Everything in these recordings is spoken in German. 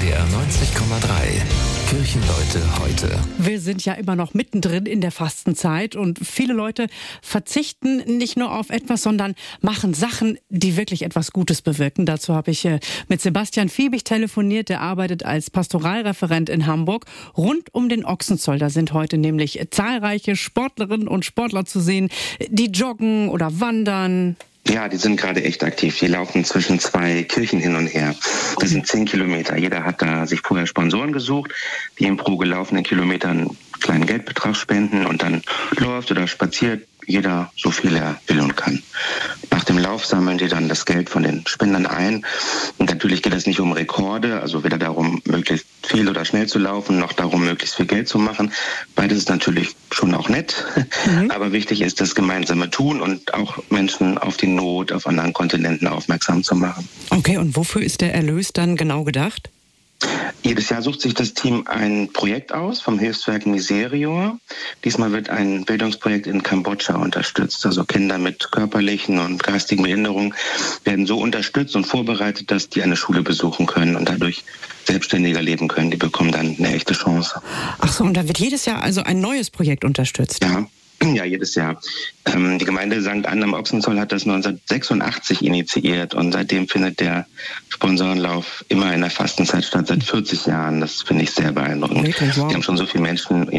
NDR 90,3. Kirchenleute heute. Wir sind ja immer noch mittendrin in der Fastenzeit und viele Leute verzichten nicht nur auf etwas, sondern machen Sachen, die wirklich etwas Gutes bewirken. Dazu habe ich mit Sebastian Fiebig telefoniert. Der arbeitet als Pastoralreferent in Hamburg rund um den Ochsenzoll. Da sind heute nämlich zahlreiche Sportlerinnen und Sportler zu sehen, die joggen oder wandern. Ja, die sind gerade echt aktiv. Die laufen zwischen zwei Kirchen hin und her. Das sind 10 Kilometer. Jeder hat da sich vorher Sponsoren gesucht, die ihm pro gelaufenen Kilometer einen kleinen Geldbetrag spenden und dann läuft oder spaziert jeder so viel er will und kann. Nach dem Lauf sammeln die dann das Geld von den Spendern ein. Und natürlich geht es nicht um Rekorde, also weder darum, möglichst viel oder schnell zu laufen, noch darum, möglichst viel Geld zu machen. Beides ist natürlich schon auch nett. Aber wichtig ist das gemeinsame Tun und auch Menschen auf die Not auf anderen Kontinenten aufmerksam zu machen. Okay, und wofür ist der Erlös dann genau gedacht? Jedes Jahr sucht sich das Team ein Projekt aus vom Hilfswerk Miserior. Diesmal wird ein Bildungsprojekt in Kambodscha unterstützt. Also Kinder mit körperlichen und geistigen Behinderungen werden so unterstützt und vorbereitet, dass die eine Schule besuchen können und dadurch selbstständiger leben können. Die bekommen dann eine echte Chance. Ach so, und da wird jedes Jahr also ein neues Projekt unterstützt? Ja, jedes Jahr. Die Gemeinde St. Ann am Ochsenzoll hat das 1986 initiiert und seitdem findet der Sponsorenlauf immer in der Fastenzeit statt, seit 40 Jahren. Das finde ich sehr beeindruckend. Wirklich, wow. Die haben schon so viele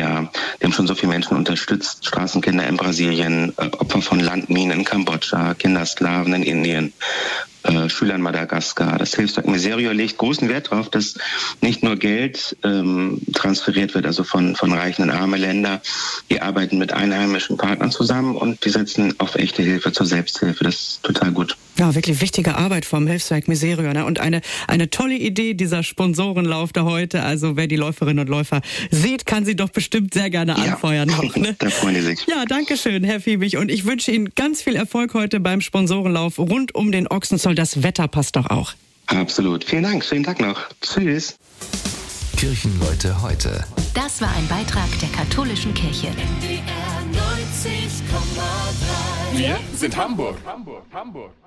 Menschen unterstützt. Straßenkinder in Brasilien, Opfer von Landminen in Kambodscha, Kindersklaven in Indien. Schüler in Madagaskar. Das Hilfswerk Miserior legt großen Wert darauf, dass nicht nur Geld transferiert wird, also von reichen in arme Länder. Die arbeiten mit einheimischen Partnern zusammen und die setzen auf echte Hilfe zur Selbsthilfe. Das ist total gut. Ja, wirklich wichtige Arbeit vom Hilfswerk Miserior. Ne? Und eine tolle Idee, dieser Sponsorenlauf da heute. Also wer die Läuferinnen und Läufer sieht, kann sie doch bestimmt sehr gerne anfeuern. Ja, auch, ne? Da freuen die sich. Ja, danke schön, Herr Fiebig. Und ich wünsche Ihnen ganz viel Erfolg heute beim Sponsorenlauf rund um den Ochsenzoll. Das Wetter passt doch auch. Absolut. Vielen Dank. Schönen Tag noch. Tschüss. Kirchenleute heute. Das war ein Beitrag der katholischen Kirche. NDR 90,3. Wir sind Hamburg.